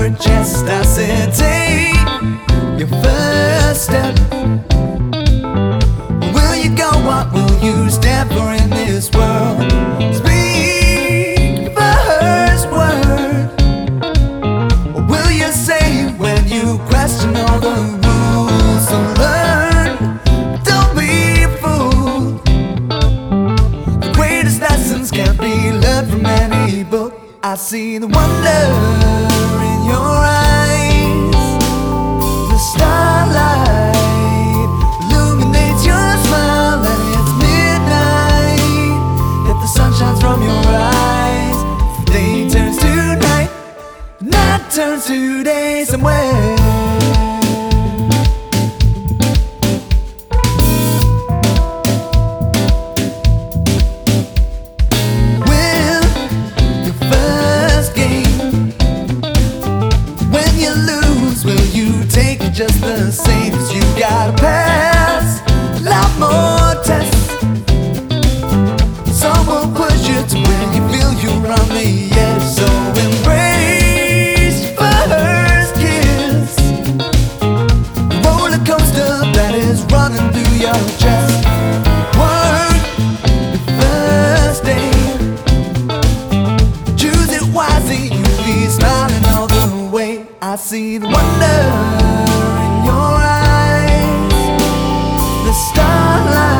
your chest. I said, take your first step. Will you go? What will you stand for in this world? Speak the first word. What will you say when you question all the rules? So learn, don't be a fool. The greatest lessons can't be learned from any book. I see the wonder in your eyes. The starlight illuminates your smile, and it's midnight, yet the sun shines from your eyes. The day turns to night, night turns to day somewhere. Just the same, 'cause you gotta pass a lot more tests. Some will push you to where you feel you're on the edge. So embrace your first kiss, the roller coaster that is running through your chest. Work the first day, choose it wisely, you'll be smiling all the way. I see the wonder in your eyes, the starlight